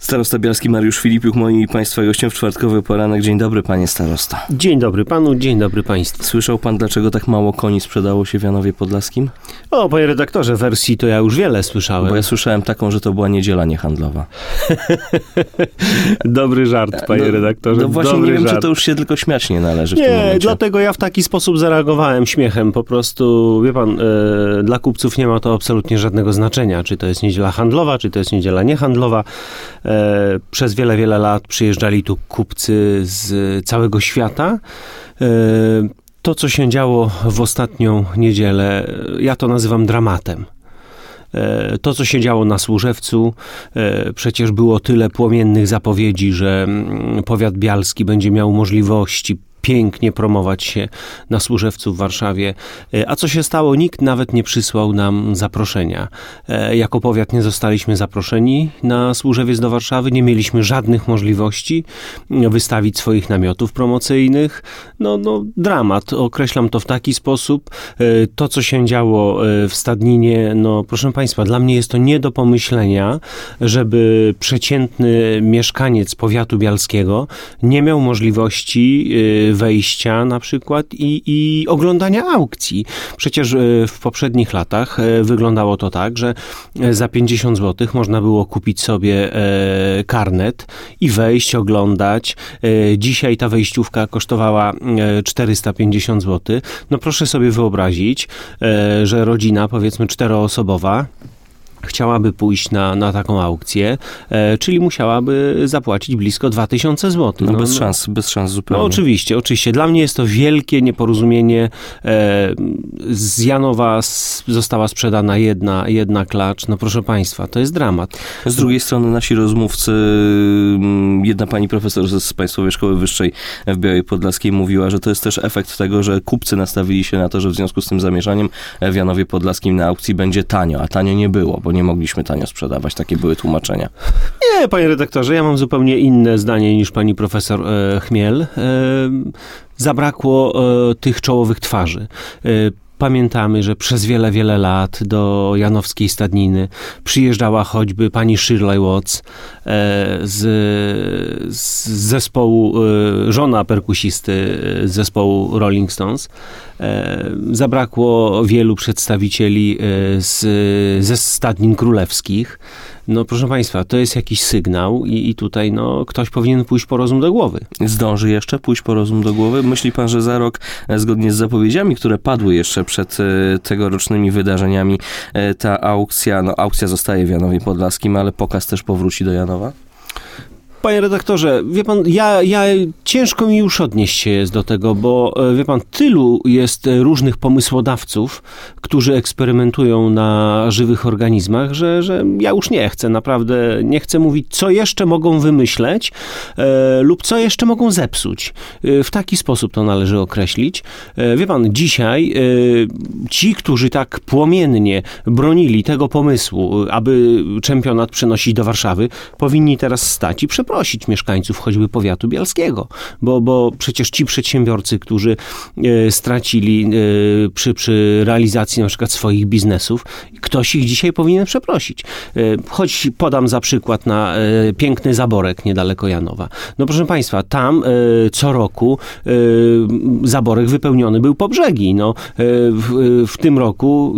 Starosta bialski Mariusz Filipiuk, moim i państwa gościem w czwartkowy poranek. Dzień dobry, panie starosto. Dzień dobry panu, dzień dobry państwu. Słyszał pan, dlaczego tak mało koni sprzedało się w Janowie Podlaskim? O, panie redaktorze, wersji to ja już wiele słyszałem. Bo ja słyszałem taką, że to była niedziela niehandlowa. Dobry żart, panie redaktorze. No właśnie dobry nie wiem, żart. czy to już się tylko śmiać nie należy w tym momencie. Nie, dlatego ja w taki sposób zareagowałem śmiechem. Po prostu, wie pan, dla kupców nie ma to absolutnie żadnego znaczenia, czy to jest niedziela handlowa, czy to jest niedziela niehandlowa. Przez wiele, wiele lat przyjeżdżali tu kupcy z całego świata. To, co się działo w ostatnią niedzielę, ja to nazywam dramatem. To, co się działo na Służewcu, przecież było tyle płomiennych zapowiedzi, że powiat bialski będzie miał możliwości pięknie promować się na Służewcu w Warszawie. A co się stało? Nikt nawet nie przysłał nam zaproszenia. Jako powiat nie zostaliśmy zaproszeni na Służewiec do Warszawy, nie mieliśmy żadnych możliwości wystawić swoich namiotów promocyjnych. No dramat. Określam to w taki sposób. To, co się działo w Stadninie, no proszę państwa, dla mnie jest to nie do pomyślenia, żeby przeciętny mieszkaniec powiatu bialskiego nie miał możliwości wejścia na przykład i oglądania aukcji. Przecież w poprzednich latach wyglądało to tak, że za 50 zł można było kupić sobie karnet i wejść, oglądać. Dzisiaj ta wejściówka kosztowała 450 zł. No proszę sobie wyobrazić, że rodzina, powiedzmy 4-osobowa, chciałaby pójść na taką aukcję, czyli musiałaby zapłacić blisko 2000 zł. No bez szans zupełnie. No oczywiście. Dla mnie jest to wielkie nieporozumienie. Z Janowa została sprzedana jedna klacz. No proszę państwa, to jest dramat. Z drugiej strony nasi rozmówcy, jedna pani profesor z Państwowej Szkoły Wyższej w Białej Podlaskiej mówiła, że to jest też efekt tego, że kupcy nastawili się na to, że w związku z tym zamieszaniem w Janowie Podlaskim na aukcji będzie tanio, a tanio nie było, bo nie mogliśmy tanio sprzedawać. Takie były tłumaczenia. Nie, panie redaktorze, ja mam zupełnie inne zdanie niż pani profesor Chmiel. Zabrakło tych czołowych twarzy. Pamiętamy, że przez wiele, wiele lat do janowskiej Stadniny przyjeżdżała choćby pani Shirley Watts z zespołu, żona perkusisty z zespołu Rolling Stones. Zabrakło wielu przedstawicieli ze Stadnin Królewskich. No proszę państwa, to jest jakiś sygnał i tutaj ktoś powinien pójść po rozum do głowy. Zdąży jeszcze pójść po rozum do głowy? Myśli pan, że za rok, zgodnie z zapowiedziami, które padły jeszcze przed tegorocznymi wydarzeniami, ta aukcja zostaje w Janowie Podlaskim, ale pokaz też powróci do Janowa? Panie redaktorze, wie pan, ja ciężko mi już odnieść się jest do tego, bo wie pan, tylu jest różnych pomysłodawców, którzy eksperymentują na żywych organizmach, że ja już naprawdę nie chcę mówić, co jeszcze mogą wymyśleć lub co jeszcze mogą zepsuć. W taki sposób to należy określić. Wie pan, dzisiaj ci, którzy tak płomiennie bronili tego pomysłu, aby czempionat przenosić do Warszawy, powinni teraz stać i przeprosić mieszkańców choćby powiatu bialskiego, bo przecież ci przedsiębiorcy, którzy stracili przy realizacji na przykład swoich biznesów, ktoś ich dzisiaj powinien przeprosić. Choć podam za przykład na piękny Zaborek niedaleko Janowa. No proszę państwa, tam co roku Zaborek wypełniony był po brzegi. W tym roku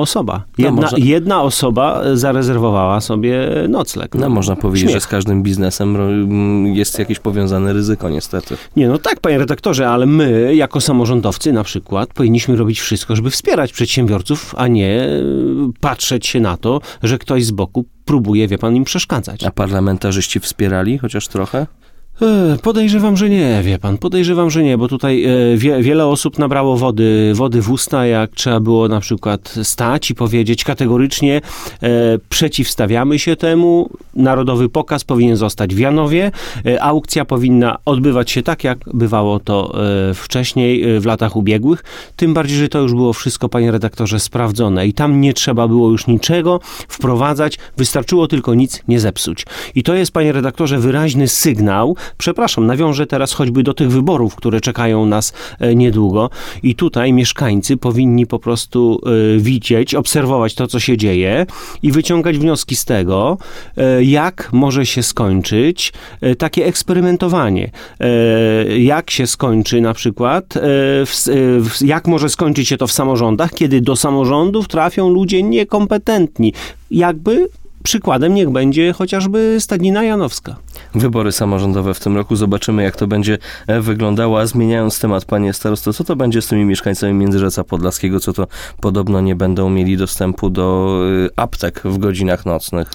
jedna osoba zarezerwowała sobie nocleg. Można powiedzieć, że z każdym biznesem jest jakieś powiązane ryzyko, niestety. Nie, tak, panie redaktorze, ale my, jako samorządowcy na przykład, powinniśmy robić wszystko, żeby wspierać przedsiębiorców, a nie patrzeć się na to, że ktoś z boku próbuje, wie pan, im przeszkadzać. A parlamentarzyści wspierali chociaż trochę? Podejrzewam, że nie, wie pan. Podejrzewam, że nie, bo tutaj wiele osób nabrało wody w usta, jak trzeba było na przykład stać i powiedzieć kategorycznie przeciwstawiamy się temu, narodowy pokaz powinien zostać w Janowie, aukcja powinna odbywać się tak, jak bywało to wcześniej, w latach ubiegłych. Tym bardziej, że to już było wszystko, panie redaktorze, sprawdzone i tam nie trzeba było już niczego wprowadzać, wystarczyło tylko nic nie zepsuć. I to jest, panie redaktorze, wyraźny sygnał, Przepraszam, nawiążę teraz choćby do tych wyborów, które czekają nas niedługo i tutaj mieszkańcy powinni po prostu widzieć, obserwować to, co się dzieje i wyciągać wnioski z tego, jak może się skończyć takie eksperymentowanie. Jak się skończy na przykład, jak może skończyć się to w samorządach, kiedy do samorządów trafią ludzie niekompetentni. Jakby przykładem niech będzie chociażby Stadnina Janowska. Wybory samorządowe w tym roku. Zobaczymy, jak to będzie wyglądało. A zmieniając temat, panie starosto, co to będzie z tymi mieszkańcami Międzyrzeca Podlaskiego, co to podobno nie będą mieli dostępu do aptek w godzinach nocnych?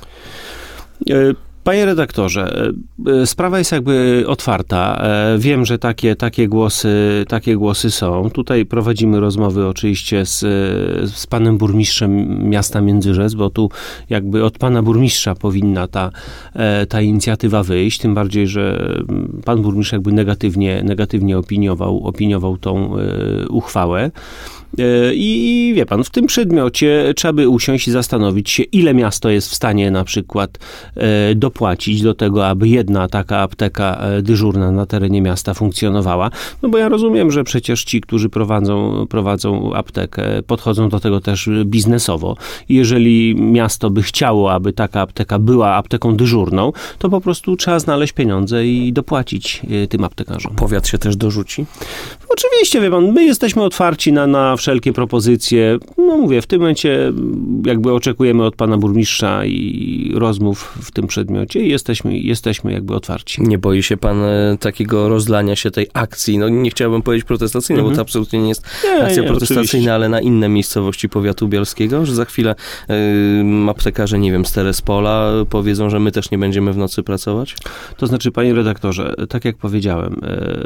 Panie redaktorze, sprawa jest jakby otwarta. Wiem, że takie głosy są. Tutaj prowadzimy rozmowy oczywiście z panem burmistrzem miasta Międzyrzec, bo tu jakby od pana burmistrza powinna ta inicjatywa wyjść, tym bardziej, że pan burmistrz jakby negatywnie opiniował tą uchwałę. I wie pan, w tym przedmiocie trzeba by usiąść i zastanowić się, ile miasto jest w stanie na przykład dopłacić do tego, aby jedna taka apteka dyżurna na terenie miasta funkcjonowała. No bo ja rozumiem, że przecież ci, którzy prowadzą aptekę, podchodzą do tego też biznesowo. Jeżeli miasto by chciało, aby taka apteka była apteką dyżurną, to po prostu trzeba znaleźć pieniądze i dopłacić tym aptekarzom. Powiat się też dorzuci? Oczywiście, wie pan, my jesteśmy otwarci na wszelkie propozycje. No mówię, w tym momencie jakby oczekujemy od pana burmistrza i rozmów w tym przedmiocie i jesteśmy jakby otwarci. Nie boi się pan takiego rozlania się tej akcji? No nie chciałbym powiedzieć protestacyjnej, bo to absolutnie nie jest akcja protestacyjna, oczywiście. Ale na inne miejscowości powiatu bielskiego, że za chwilę aptekarze, nie wiem, z Terespola powiedzą, że my też nie będziemy w nocy pracować? To znaczy, panie redaktorze, tak jak powiedziałem,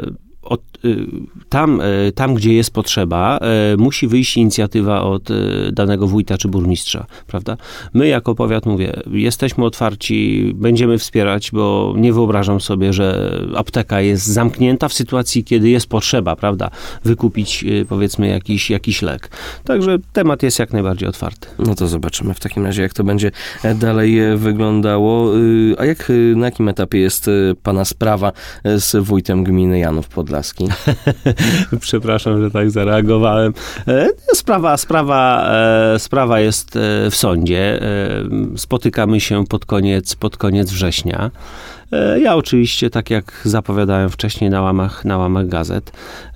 tam, gdzie jest potrzeba, musi wyjść inicjatywa od danego wójta czy burmistrza, prawda? My jako powiat, mówię, jesteśmy otwarci, będziemy wspierać, bo nie wyobrażam sobie, że apteka jest zamknięta w sytuacji, kiedy jest potrzeba, prawda? Wykupić, powiedzmy, jakiś lek. Także temat jest jak najbardziej otwarty. No to zobaczymy w takim razie, jak to będzie dalej wyglądało. A na jakim etapie jest pana sprawa z wójtem gminy Janów Podlaski? Przepraszam, że tak zareagowałem. Sprawa jest w sądzie. Spotykamy się pod koniec września. Ja oczywiście, tak jak zapowiadałem wcześniej na łamach gazet,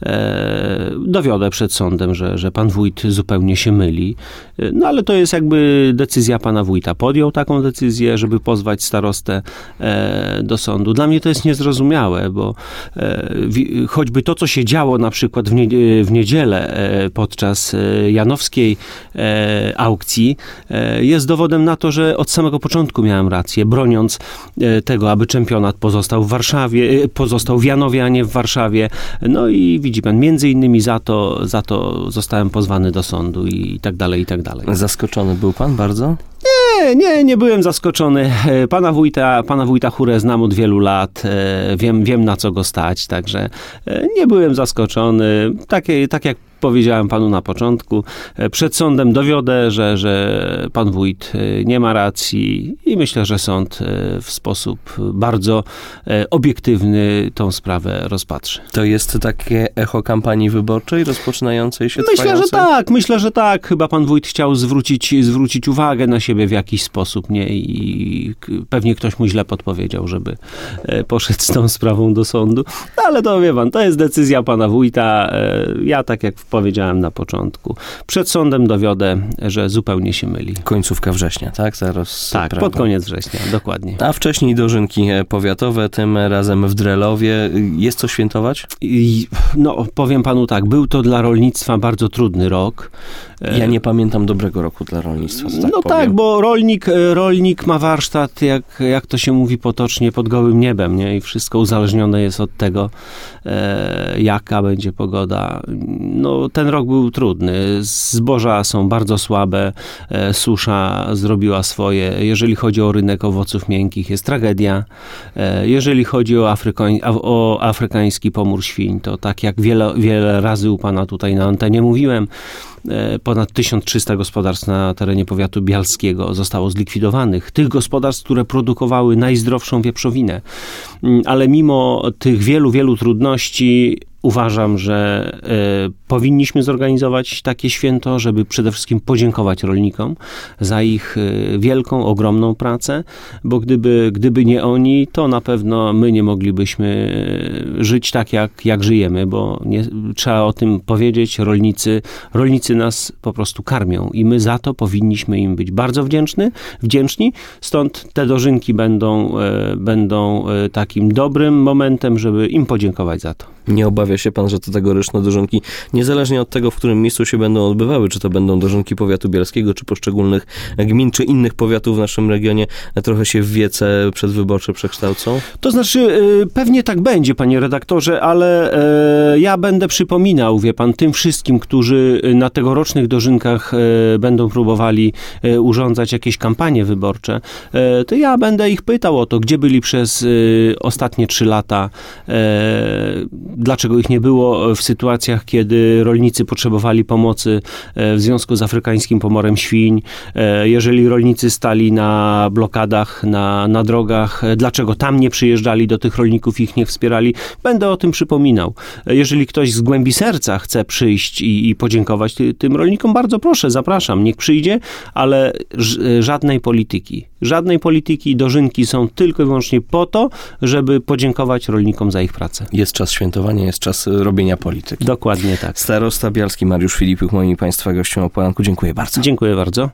dowiodę przed sądem, że pan wójt zupełnie się myli. No ale to jest jakby decyzja pana wójta. Podjął taką decyzję, żeby pozwać starostę do sądu. Dla mnie to jest niezrozumiałe, bo choćby to, co się działo na przykład w niedzielę podczas janowskiej aukcji, jest dowodem na to, że od samego początku miałem rację, broniąc tego, aby czempionat pozostał w Warszawie, pozostał w Janowie, a nie w Warszawie. No i widzi pan, między innymi za to zostałem pozwany do sądu i tak dalej, i tak dalej. Zaskoczony był pan bardzo? Nie byłem zaskoczony. Pana wójta Churę znam od wielu lat. Wiem na co go stać, także nie byłem zaskoczony. Tak jak powiedziałem panu na początku, przed sądem dowiodę, że pan wójt nie ma racji i myślę, że sąd w sposób bardzo obiektywny tą sprawę rozpatrzy. To jest takie echo kampanii wyborczej rozpoczynającej się, trwającej? Myślę, że tak. Chyba pan wójt chciał zwrócić uwagę na siebie w jakiś sposób, nie? I pewnie ktoś mu źle podpowiedział, żeby poszedł z tą sprawą do sądu. Ale to wie pan, to jest decyzja pana wójta. Ja tak jak powiedziałem na początku, przed sądem dowiodę, że zupełnie się myli. Końcówka września, tak? Zaraz. Tak, pod koniec września, dokładnie. A wcześniej dożynki powiatowe, tym razem w Drelowie. Jest co świętować? No, powiem panu tak, był to dla rolnictwa bardzo trudny rok. Ja nie pamiętam dobrego roku dla rolnictwa. Tak, bo rolnik ma warsztat, jak to się mówi potocznie, pod gołym niebem, nie? I wszystko uzależnione jest od tego, jaka będzie pogoda. No, ten rok był trudny. Zboża są bardzo słabe, susza zrobiła swoje. Jeżeli chodzi o rynek owoców miękkich, jest tragedia. Jeżeli chodzi o afrykański pomór świń, to tak jak wiele razy u pana tutaj na antenie mówiłem, ponad 1300 gospodarstw na terenie powiatu bialskiego zostało zlikwidowanych. Tych gospodarstw, które produkowały najzdrowszą wieprzowinę. Ale mimo tych wielu trudności uważam, że powinniśmy zorganizować takie święto, żeby przede wszystkim podziękować rolnikom za ich wielką, ogromną pracę, bo gdyby nie oni, to na pewno my nie moglibyśmy żyć tak, jak żyjemy, bo trzeba o tym powiedzieć, rolnicy nas po prostu karmią i my za to powinniśmy im być bardzo wdzięczni, stąd te dożynki będą takim dobrym momentem, żeby im podziękować za to. Nie obawia się pan, że te tegoroczne dożynki, niezależnie od tego, w którym miejscu się będą odbywały, czy to będą dożynki powiatu bielskiego, czy poszczególnych gmin, czy innych powiatów w naszym regionie, trochę się w wiece przedwyborcze przekształcą? To znaczy, pewnie tak będzie, panie redaktorze, ale ja będę przypominał, wie pan, tym wszystkim, którzy na tegorocznych dożynkach będą próbowali urządzać jakieś kampanie wyborcze, to ja będę ich pytał o to, gdzie byli przez ostatnie 3 lata, dlaczego ich nie było w sytuacjach, kiedy rolnicy potrzebowali pomocy w związku z afrykańskim pomorem świń, jeżeli rolnicy stali na blokadach, na drogach, dlaczego tam nie przyjeżdżali do tych rolników, ich nie wspierali. Będę o tym przypominał. Jeżeli ktoś z głębi serca chce przyjść i podziękować tym rolnikom, bardzo proszę, zapraszam, niech przyjdzie, ale żadnej polityki, dożynki są tylko i wyłącznie po to, żeby podziękować rolnikom za ich pracę. Jest czas świętowania, jest czas robienia polityki. Dokładnie tak. Starosta bialski Mariusz Filipiuk, moim i państwa gościem o poranku. Dziękuję bardzo. Dziękuję bardzo.